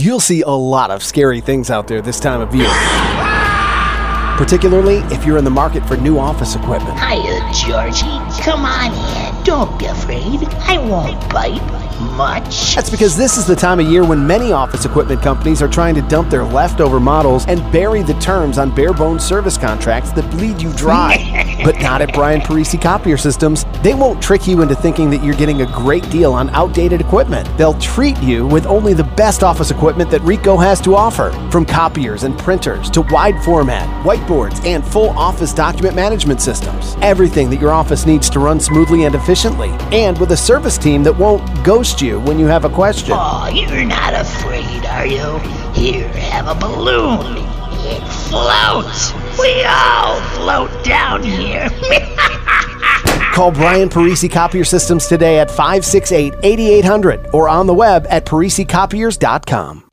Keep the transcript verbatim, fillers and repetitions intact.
You'll see a lot of scary things out there this time of year. Particularly if you're in the market for new office equipment. Hiya, Georgie. Come on in. Don't be afraid. I won't bite much. That's because this is the time of year when many office equipment companies are trying to dump their leftover models and bury the terms on bare-bones service contracts that bleed you dry. But not at Brian Parisi Copier Systems. They won't trick you into thinking that you're getting a great deal on outdated equipment. They'll treat you with only the best office equipment that Ricoh has to offer. From copiers and printers to wide format, whiteboards, and full office document management systems. Everything that your office needs to run smoothly and efficiently. And with a service team that won't ghost you when you have a question. Oh, you're not afraid, are you? Here, have a balloon. It floats. We all float down here. Call Brian Parisi Copier Systems today at five six eight, eight eight zero zero or on the web at parisi copiers dot com.